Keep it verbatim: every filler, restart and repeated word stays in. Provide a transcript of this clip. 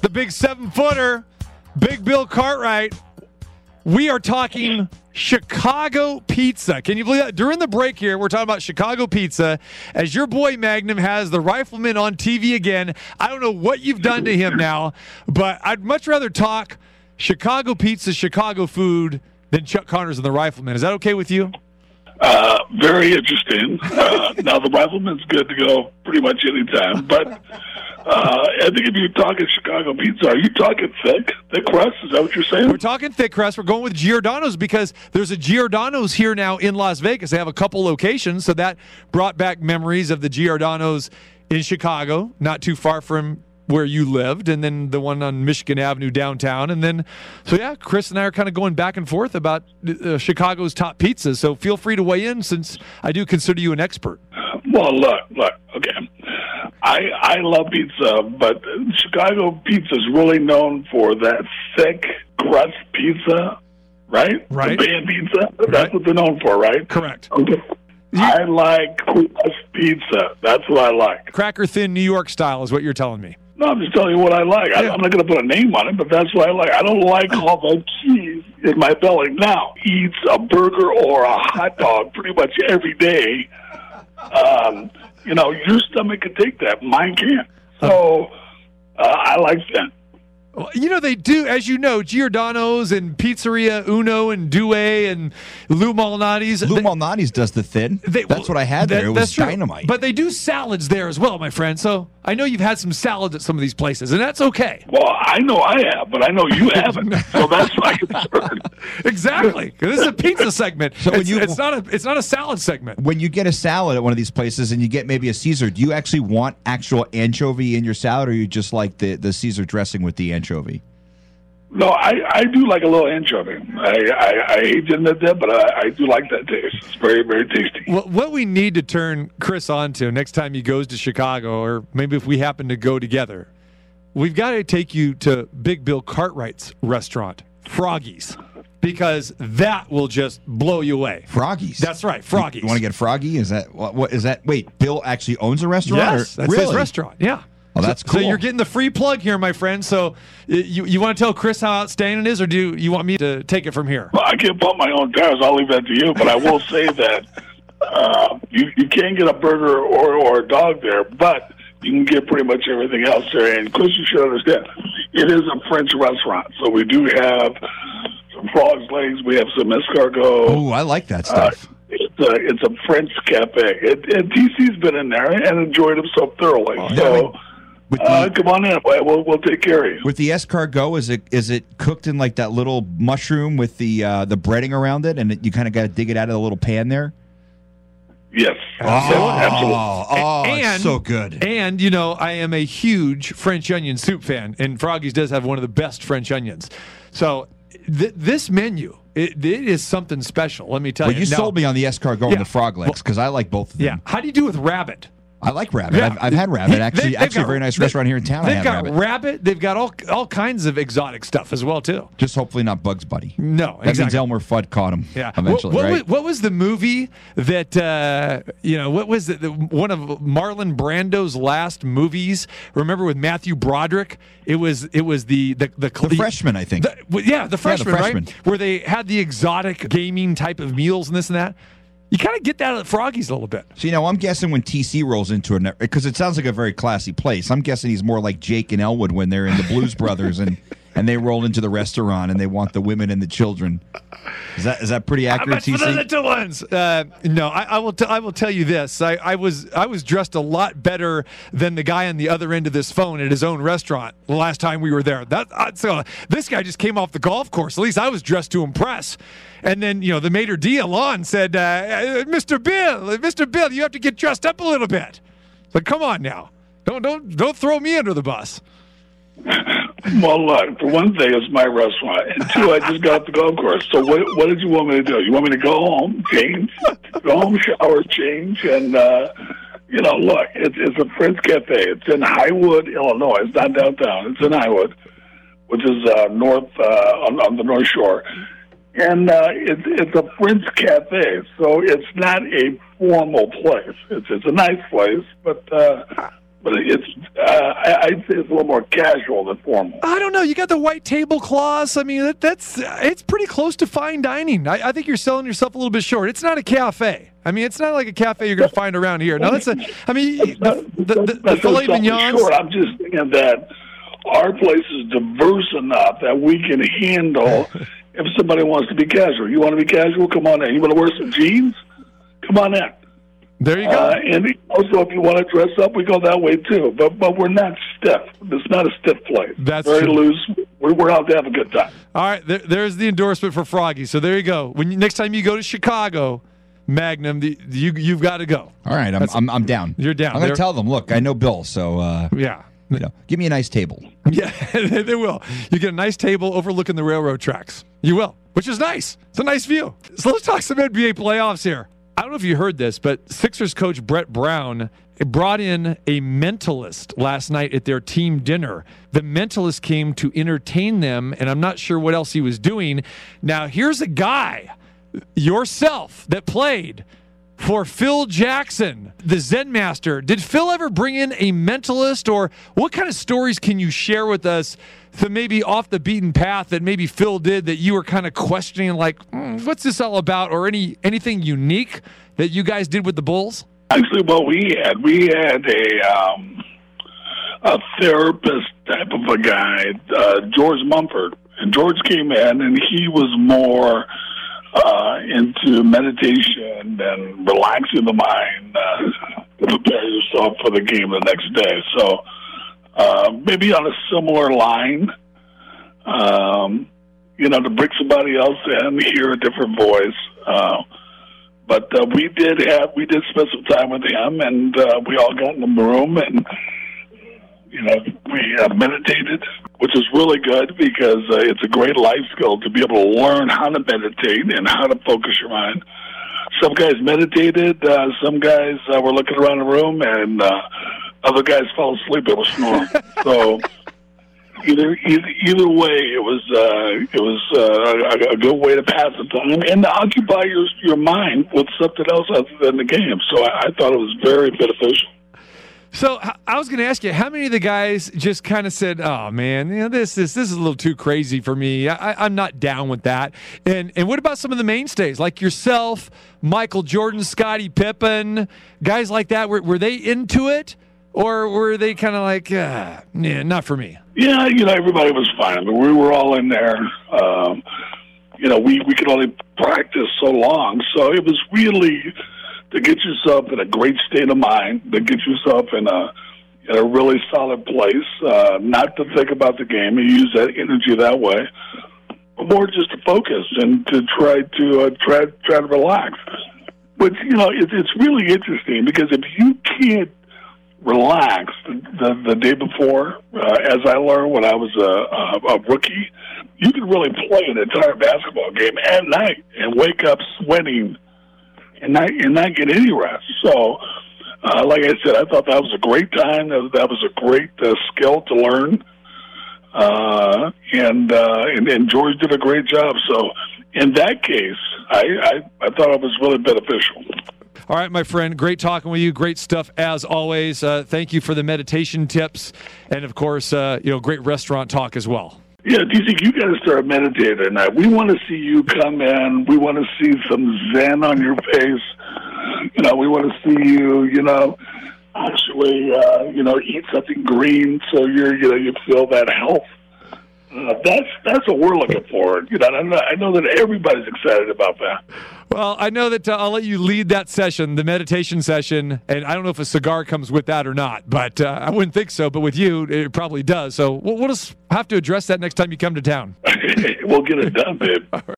the big seven-footer, Big Bill Cartwright. We are talking Chicago pizza. Can you believe that? During the break here, we're talking about Chicago pizza. As your boy Magnum has the Rifleman on T V again, I don't know what you've done to him now, but I'd much rather talk Chicago pizza, Chicago food than Chuck Connors and the Rifleman. Is that okay with you? Uh, very interesting. Uh, now, the Rifleman's good to go pretty much any time, but uh, I think if you're talking Chicago pizza, are you talking thick? Thick crust? Is that what you're saying? We're talking thick crust. We're going with Giordano's because there's a Giordano's here now in Las Vegas. They have a couple locations, so that brought back memories of the Giordano's in Chicago, not too far from where you lived, and then the one on Michigan Avenue downtown. And then, so yeah, Chris and I are kind of going back and forth about uh, Chicago's top pizzas. So feel free to weigh in since I do consider you an expert. Well, look, look, okay. I I love pizza, but Chicago pizza is really known for that thick crust pizza, right? Right. The band pizza. That's Right. what they're known for, right? Correct. Okay. I like crust pizza. That's what I like. Cracker thin New York style is what you're telling me. No, I'm just telling you what I like. I, Yeah. I'm not going to put a name on it, but that's what I like. I don't like all the cheese in my belly. Now, eats a burger or a hot dog pretty much every day. Um, you know, your stomach can take that. Mine can't. So uh, I like that. Well, you know, they do, as you know, Giordano's and Pizzeria Uno and Due and Lou Malnati's. Lou they- Malnati's does the thin. They- that's what I had there. that- It was that's true. dynamite. But they do salads there as well, my friend. So I know you've had some salads at some of these places, and that's okay. Well, I know I have, but I know you haven't. So that's my concern. Exactly. 'Cause this is a pizza segment. So when it's, you- it's not a it's not a salad segment. when you get a salad at one of these places and you get maybe a Caesar, do you actually want actual anchovy in your salad, or you just like the, the Caesar dressing with the anchovy? No, I, I do like a little anchovy. I, I, I hate to admit that, but I, I do like that taste. It's very, very tasty. Well, what we need to turn Chris on to next time he goes to Chicago, or maybe if we happen to go together, we've got to take you to Big Bill Cartwright's restaurant, Froggy's, because that will just blow you away. Froggy's. That's right, Froggy's. You, want to get Froggy? Is that what, what is that? Wait, Bill actually owns a restaurant? Yes, or, that's really? his restaurant. Yeah. Oh, that's so, cool. So you're getting the free plug here, my friend. So uh, you you want to tell Chris how outstanding it is, or do you want me to take it from here? Well, I can't pump my own tires. I'll leave that to you. But I will say that uh, you, you can't get a burger or, or a dog there, but you can get pretty much everything else there. And Chris, you should understand, it is a French restaurant. So we do have some frog's legs. We have some escargot. Oh, I like that stuff. Uh, it's a it's a French cafe. It, and T C's been in there and enjoyed himself thoroughly. Oh, yeah, so with uh, the, come on in. We'll we'll take care of you. with the escargot, is it is it cooked in like that little mushroom with the uh, the breading around it, and it, you kind of got to dig it out of the little pan there? Yes, Oh, absolutely. oh, and, it's so good. And, you know, I am a huge French onion soup fan, and Froggy's does have one of the best French onions. So th- this menu, it, it is something special, let me tell Well, you. you Now- sold me on the escargot Yeah. and the frog legs because I like both of them. Yeah. How do you do with rabbit? I like rabbit. Yeah. I've, I've had rabbit. They- Actually, they've actually, got- a very nice they- restaurant here in town. I They've had got rabbit. rabbit. They've got all all kinds of exotic stuff as well, too. Just hopefully not Bugs Bunny. No, That means exactly. Elmer Fudd caught him Yeah. eventually, what, what, right? was, what was the movie that, uh, you know, what was it? The, one of Marlon Brando's last movies? Remember with Matthew Broderick? It was it was the the the, The Freshman, I think. The, well, yeah, the freshman, Freshman. right? Where they had the exotic gaming type of meals and this and that. You kind of get that at Froggy's a little bit. So, you know, I'm guessing when T C rolls into it, because it sounds like a very classy place, I'm guessing he's more like Jake and Elwood when they're in the Blues Brothers and, and they roll into the restaurant and they want the women and the children. Is that is that pretty How accurate, much T for C? the little ones? Uh, no, I, I will. T- I will tell you this. I, I was I was dressed a lot better than the guy on the other end of this phone at his own restaurant the last time we were there. That uh, so this guy just came off the golf course. At least I was dressed to impress. And then you know the maitre d' Alon said, uh, "Mister Bill, Mister Bill, you have to get dressed up a little bit." So come on now, don't don't don't throw me under the bus. Well, look, for one thing, it's my restaurant. And two, I just got off the golf course. So what what did you want me to do? You want me to go home, change, go home, shower, change, and, uh, you know, look, it's, it's a French cafe. It's in Highwood, Illinois. It's not downtown. It's in Highwood, which is uh, north uh, on, on the North Shore. And uh, it's it's a French cafe, so it's not a formal place. It's it's a nice place, but uh, but it's uh, I- I'd say it's a little more casual than formal. I don't know. You got the white tablecloths. I mean, that, that's it's pretty close to fine dining. I, I think you're selling yourself a little bit short. It's not a cafe. I mean, it's not like a cafe you're going to find around here. No, that's a. I mean, the, the, the, the filet mignons. Short. I'm just thinking that our place is diverse enough that we can handle if somebody wants to be casual. You want to be casual? Come on in. You want to wear some jeans? Come on in. There you go. Uh, and also, if you want to dress up, we go that way too. But but we're not stiff. It's not a stiff place. That's very true. loose. We're, we're out to have a good time. All right, there, there's the endorsement for Froggy. So there you go. When you, next time you go to Chicago, Magnum, the, you you've got to go. All right, I'm I'm, I'm down. You're down. I'm going They're- to tell them. Look, I know Bill, so uh, Yeah. you know, give me a nice table. Yeah, they will. You get a nice table overlooking the railroad tracks. You will, which is nice. It's a nice view. So let's talk some N B A playoffs here. I don't know if you heard this, but Sixers coach Brett Brown brought in a mentalist last night at their team dinner. The mentalist came to entertain them, and I'm not sure what else he was doing. Now, here's a guy, yourself, that played for Phil Jackson, the Zen Master. Did Phil ever bring in a mentalist, or what kind of stories can you share with us that maybe off the beaten path that maybe Phil did that you were kind of questioning, like, mm, what's this all about, or any anything unique that you guys did with the Bulls? Actually, what we had, we had a um, a therapist type of a guy, uh, George Mumford, and George came in, and he was more uh, into meditation and relaxing the mind uh, to prepare yourself for the game the next day. So uh, maybe on a similar line, um, you know, to bring somebody else in, hear a different voice. Uh, But uh, we did have we did spend some time with him, and uh, we all got in the room, and you know we uh, meditated, which is really good because uh, it's a great life skill to be able to learn how to meditate and how to focus your mind. Some guys meditated, uh, some guys uh, were looking around the room, and uh, other guys fell asleep. It was snoring. So. Either, either either way, it was uh, it was uh, a, a good way to pass the time and to occupy your your mind with something else other than the game. So I, I thought it was very beneficial. So h- I was going to ask you, how many of the guys just kind of said, "Oh man, you know, this is this is a little too crazy for me. I, I'm not down with that." And and what about some of the mainstays like yourself, Michael Jordan, Scottie Pippen, guys like that? Were were they into it, or were they kind of like, uh, "Yeah, not for me"? Yeah, you know, everybody was fine. I mean, we were all in there. Um, you know, we, we could only practice so long. So it was really to get yourself in a great state of mind, to get yourself in a in a really solid place, uh, not to think about the game and use that energy that way, but more just to focus and to try to uh, try try to relax. But, you know, it, it's really interesting because if you can't relaxed the, the day before, uh, as I learned when I was a, a, a rookie, you could really play an entire basketball game at night and wake up sweating and not, and not get any rest. So, uh, like I said, I thought that was a great time. That, that was a great uh, skill to learn. Uh, and, uh, and and George did a great job. So, in that case, I, I, I thought it was really beneficial. All right, my friend, great talking with you. Great stuff as always. Uh, thank you for the meditation tips, and of course, uh, you know, great restaurant talk as well. Yeah, do you think you got to start meditating tonight? We want to see you come in. We want to see some zen on your face. You know, we want to see you, you know, actually, uh, you know, eat something green so you're, you know, you feel that health. Uh, that's that's what we're looking for. You know, I know, I know that everybody's excited about that. Well, I know that uh, I'll let you lead that session, the meditation session, and I don't know if a cigar comes with that or not, but uh, I wouldn't think so. But with you, it probably does. So we'll, we'll just have to address that next time you come to town. We'll get it done, babe.